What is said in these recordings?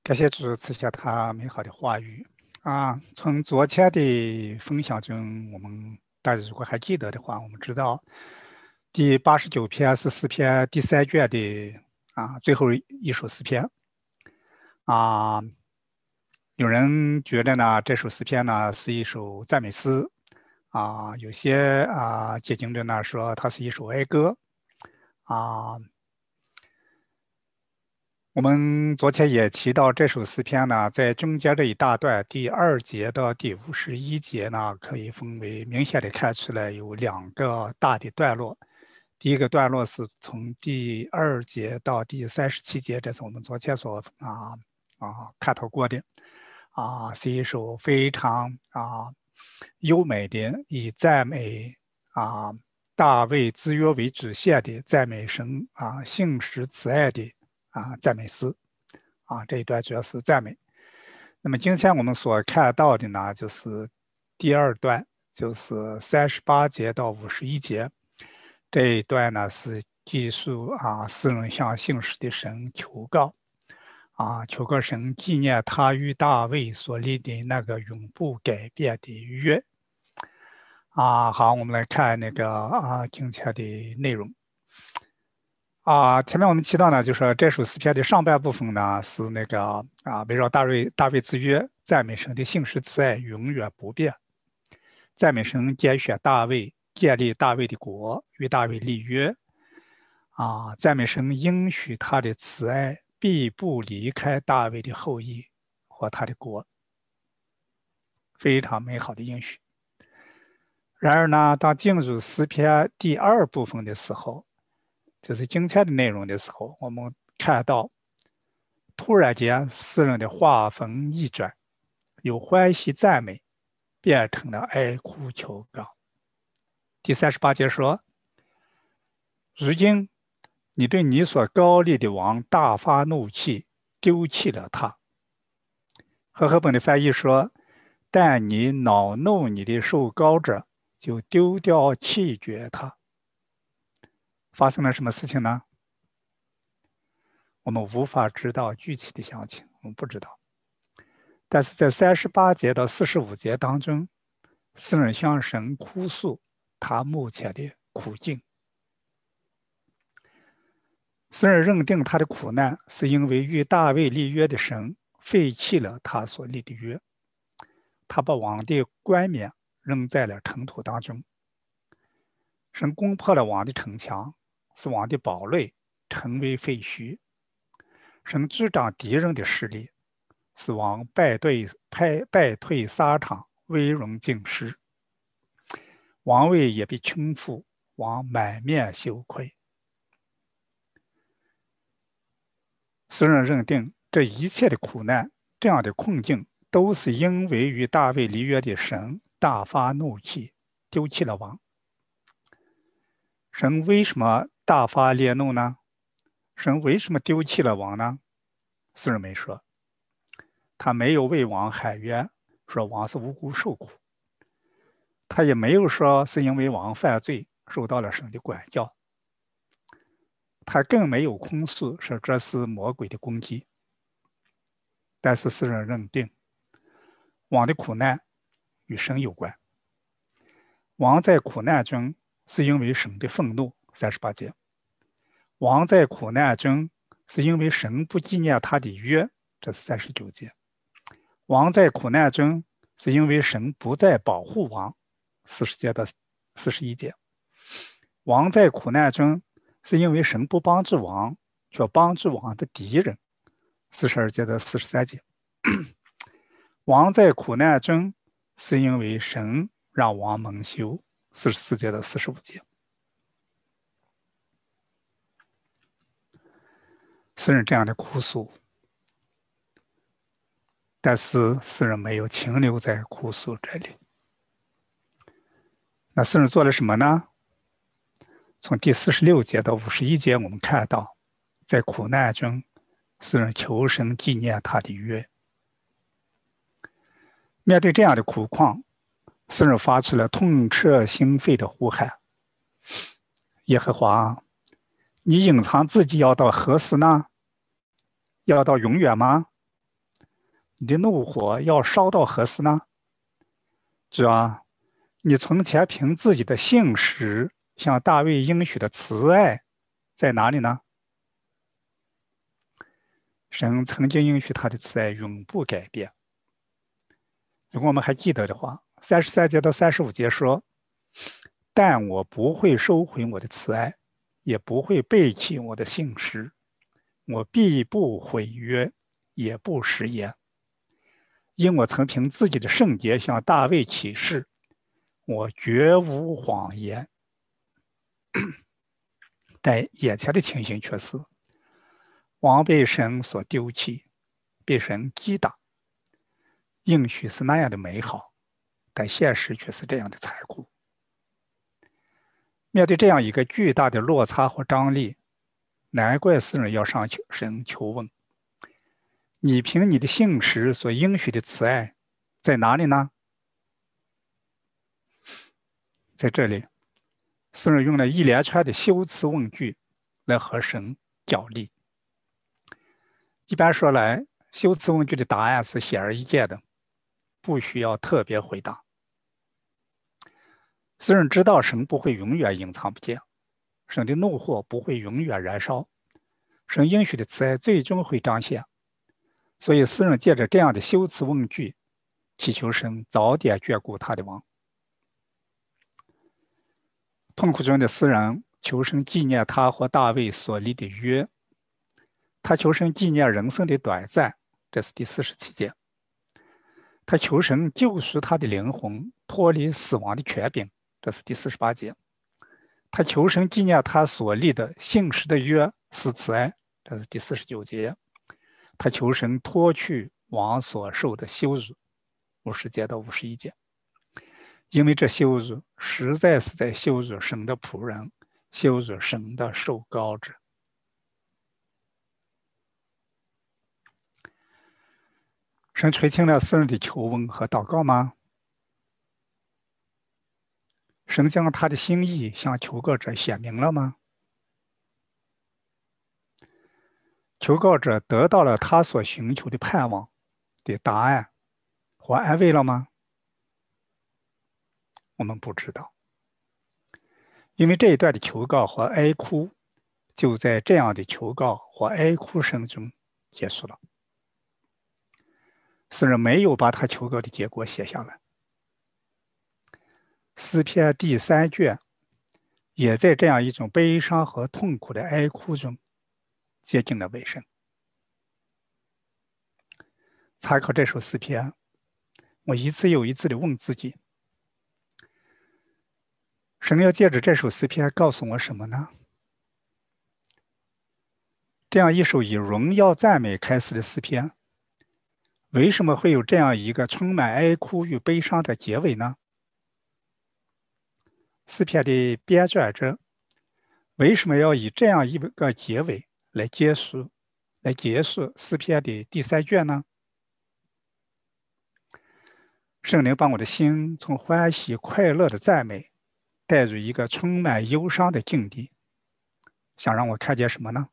感谢主赐下他美好的话语从昨天的分享中，我们大家如果还记得的话，我们知道第89篇是诗篇第3卷的最后一首诗篇啊。有人觉得呢，这首诗篇呢是一首赞美诗有些解经者呢说它是一首哀歌啊。我们昨天也提到，这首诗篇呢，在中间这一大段，第2节到第51节呢，可以分为明显的看出来有2个大的段落。第一个段落是从第2节到第37节，这是我们昨天所看到过的是一首非常优美的以赞美大卫之约为主线的赞美神信实慈爱的赞美诗这一段主要是赞美。那么今天我们所看到的呢，就是第2段，就是38节到51节这一段呢，是记述诗人向信实的神求告求告神纪念他与大卫所立的那个永不改变的约好，我们来看那个今天的内容。前面我们提到呢，就是这首诗篇的上半部分呢是那个围绕大卫之约，赞美神的信实慈爱永远不变，赞美神拣选大卫，建立大卫的国，与大卫立约赞美神应许他的慈爱必不离开大卫的后裔和他的国，非常美好的应许。然而呢，当进入诗篇第2部分的时候，就是今天的内容的时候，我们看到突然间诗人的话锋一转，由欢喜赞美变成了哀哭求告。第38节说，如今你对你所高立的王大发怒气，丢弃了他。和合本的翻译说，但你恼怒你的受膏者，就丢掉弃绝他。发生了什么事情呢？我们无法知道具体的详情，我们不知道。但是在38节到45节当中，诗人向神哭诉他目前的苦境。诗人认定他的苦难是因为与大卫立约的神废弃了他所立的约，他把王的冠冕扔在了尘土当中。神攻破了王的城墙，使王的堡垒成为废墟。神执掌敌人的势力，使王败退沙场，威荣尽失。王位也被倾覆，王满面羞愧。诗人认定这一切的苦难，这样的困境，都是因为与大卫立约的神大发怒气，丢弃了王。神为什么大发烈怒呢？神为什么丢弃了王呢？诗人没说，他没有为王喊冤，说王是无辜受苦。他也没有说是因为王犯罪受到了神的管教，他更没有控诉说这是魔鬼的攻击。但是诗人认定，王的苦难与神有关。王在苦难中是因为神的愤怒，38节。王在苦难中是因为神不纪念他的约，这是39节。王在苦难中是因为神不再保护王，40节到41节。王在苦难中是因为神不帮助王，却帮助王的敌人，42节到43节。王在苦难中是因为神让王蒙羞，44节到45节。诗人这样的哭诉，但是诗人没有停留在哭诉这里。那诗人做了什么呢？从第46节到51节，我们看到，在苦难中，诗人求神纪念他的约。面对这样的苦况，诗人发出了痛彻心扉的呼喊：耶和华，你隐藏自己要到何时呢？要到永远吗？ 你的怒火要烧到何时呢？主啊，你从前凭自己的信实向大卫应许的慈爱在哪里呢？神曾经应许他的慈爱永不改变。如果我们还记得的话，33节到35节说：“但我不会收回我的慈爱，也不会背弃我的信实，我必不毁约，也不食言。因我曾凭自己的圣洁向大卫起誓，我绝无谎言。”但眼前的情形却是，王被神所丢弃，被神击打。应许是那样的美好，但现实却是这样的残酷。面对这样一个巨大的落差和张力，难怪诗人要向神求问：你凭你的信实所应许的慈爱在哪里呢？在这里，诗人用了一连串的修辞问句来和神较力。一般说来，修辞问句的答案是显而易见的，不需要特别回答。诗人知道神不会永远隐藏不见，神的怒火不会永远燃烧，神应许的慈爱最终会彰显。所以诗人借着这样的修辞问句，祈求神早点眷顾他的王。痛苦中的诗人求神纪念他和大卫所立的约，他求神纪念人生的短暂，这是第47节。他求神救赎他的灵魂，脱离死亡的权柄，这是第48节。他求神纪念他所立的信实的约是慈爱，这是第49节。他求神脱去王所受的羞辱，50节到51节。因为这羞辱实在是在羞辱神的仆人，羞辱神的受膏者。神垂听了诗人的求问和祷告吗？神将他的心意向求告者显明了吗？求告者得到了他所寻求的盼望的答案或安慰了吗？我们不知道，因为这一段的求告和哀哭就在这样的求告或哀哭声中结束了。诗人没有把他求告的结果写下来。诗篇第3卷也在这样一种悲伤和痛苦的哀哭中接近了尾声。参考这首诗篇，我一次又一次地问自己：神要借着这首诗篇告诉我什么呢？这样一首以荣耀赞美开始的诗篇，为什么会有这样一个充满哀哭与悲伤的结尾呢？诗篇的编撰者为什么要以这样一个结尾来结束诗篇的第3卷呢？圣灵把我的心从欢喜快乐的赞美带入一个充满忧伤的境地，想让我看见什么呢？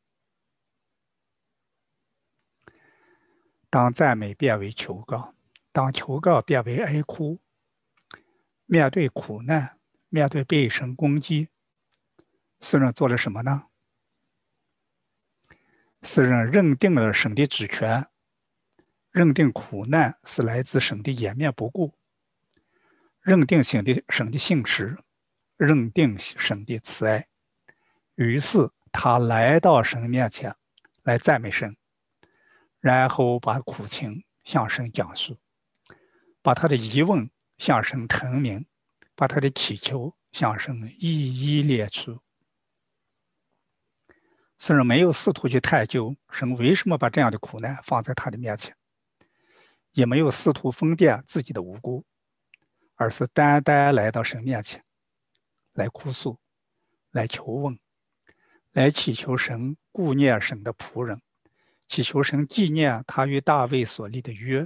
当赞美变为求告，当求告变为哀哭，面对苦难，面对被神攻击，诗人做了什么呢？诗人认定了神的主权，认定苦难是来自神的掩面不顾，认定神的信实，认定神的慈爱。于是他来到神面前来赞美神，然后把苦情向神讲述，把他的疑问向神陈明，把他的祈求向神一一列出。诗人没有试图去探究神为什么把这样的苦难放在他的面前，也没有试图分辨自己的无辜，而是单单来到神面前，来哭诉，来求问，来祈求神顾念神的仆人，祈求神纪念他与大卫所立的约。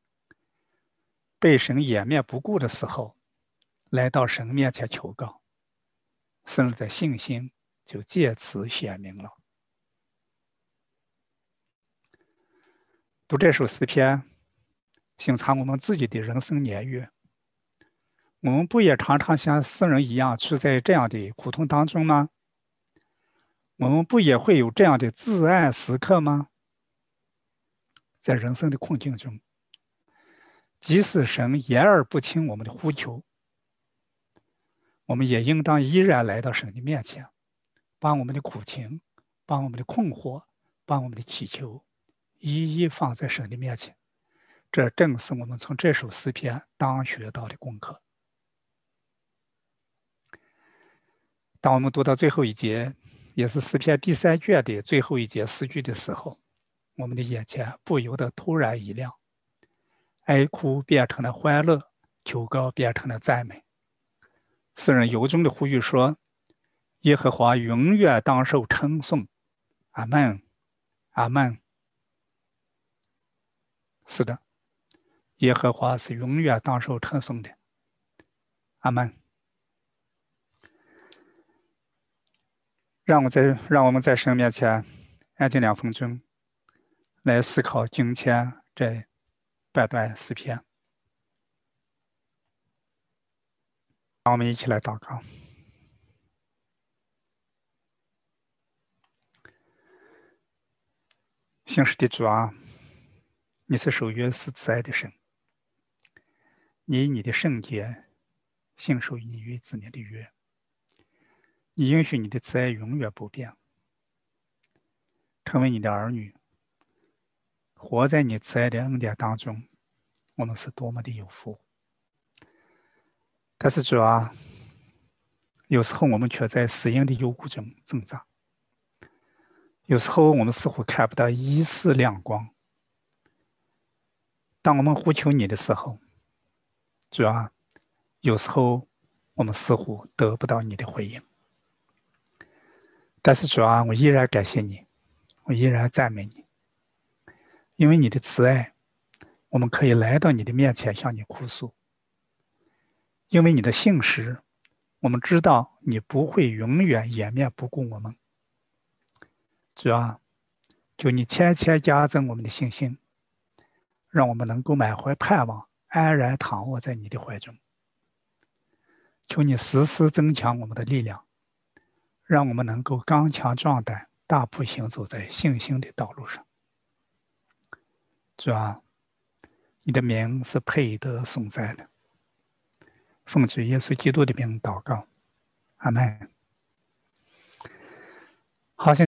被神掩面不顾的时候，来到神面前求告，诗人的信心就借此显明了。 读这首诗篇，省察我们自己的人生年月。我们不也常常像诗人一样处在这样的苦痛当中吗？我们不也会有这样的自爱时刻吗？在人生的困境中，即使神言而不听我们的呼求，我们也应当依然来到神的面前，把我们的苦情、把我们的困惑、把我们的祈求，一一放在神的面前。这正是我们从这首诗篇当学到的功课。当我们读到最后一节，也是诗篇第3卷的最后一节诗句的时候，我们的眼前不由得突然一亮，哀哭变成了欢乐，求告变成了赞美。诗人由衷的呼吁说：耶和华永远当受称颂，阿们，阿们。是的，耶和华是永远当受称颂的，阿们。让我们在神面前安静2分钟，来思考经前这半段诗篇。让我们一起来祷告。信实的主啊，你是守约是慈爱的神，你以你的圣洁信守你与子民的约，你允许你的慈爱永远不变。成为你的儿女，活在你慈爱的恩典当中，我们是多么的有福。但是主啊，有时候我们却在死荫的幽谷中挣扎，有时候我们似乎看不到一丝亮光。当我们呼求你的时候，主啊，有时候我们似乎得不到你的回应。但是主啊，我依然感谢你，我依然赞美你，因为你的慈爱，我们可以来到你的面前向你哭诉。因为你的信实，我们知道你不会永远掩面不顾我们。主啊，求你千千加增我们的信心，让我们能够满怀盼望，安然躺卧在你的怀中。求你时时增强我们的力量，让我们能够刚强壮胆，大步行走在信心的道路上。主啊，你的名是配得颂赞的。奉主耶稣基督的名祷告，阿们。好，